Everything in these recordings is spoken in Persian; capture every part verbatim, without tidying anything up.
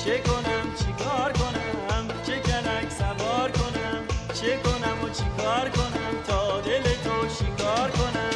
چه کنم چی کار کنم، چه کلک سوار کنم، چه کنم و چی کار کنم تا دل تو شکار کنم.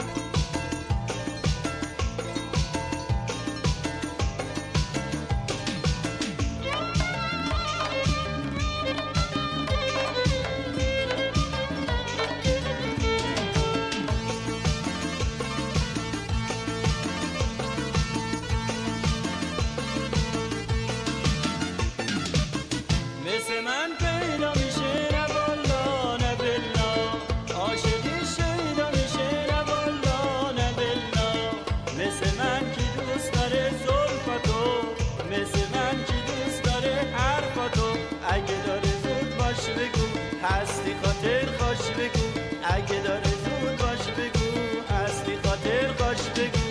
مثل من پیدا میشه نه والا نه بلا، عاشقی شیدا میشه نه والا نه بلا. مثل من کی دوست داره زلفتو، مثل من کی دوست داره حرفتو. اگه داره زود باش بگو هستی خاطر خوش بگو، اگه داره زود باش بگو هستی خاطر خوش بگو.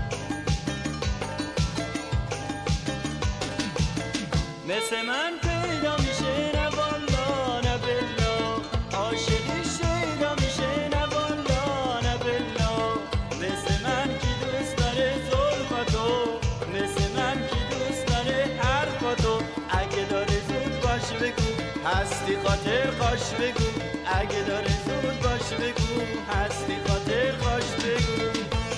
مثل من پیدا میشه نه والا نه بلا، عاشقی شیدا میشه نه والا نه بلا. مثل من کی دوست داره زلفتو، مثل من کی دوست داره حرفتو. اگه داره زود باش بگو هستی خاطر خوش بگو، اگه داره زود باش بگو هستی خاطر خوش بگو.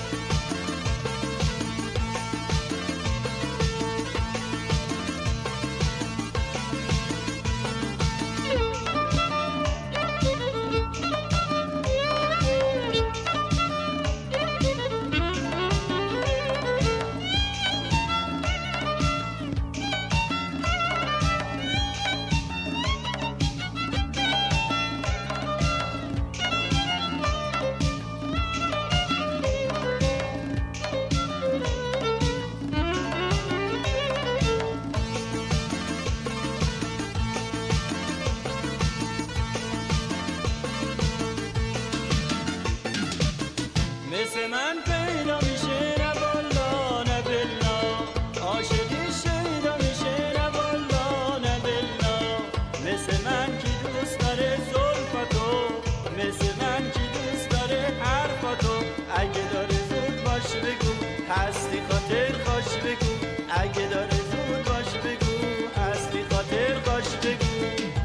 مثل من پیدا میشه نه والا نه بلا، عاشقی شیدا میشه نه والا نه بلا. مثل من کی دوست داره زلفتو، مثل من کی دوست داره حرفتو. اگه داره زود باش بگو هستی خاطر خوش بگو، اگه داره زود باش بگو هستی خاطر خوش بگو.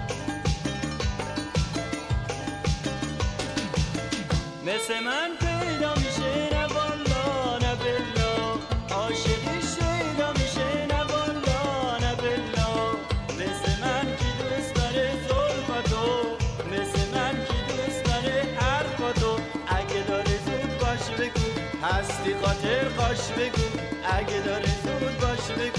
مثل من پیدا میشه نه والا نه بلا، عاشقی شیدا میشه نه والا نه بلا. مثل من کی دوست داره زلفتو، مثل من کی دوست داره حرفتو. اگه داره زود باش بگو هستی خاطر خوش بگو، اگه داره زود باش بگو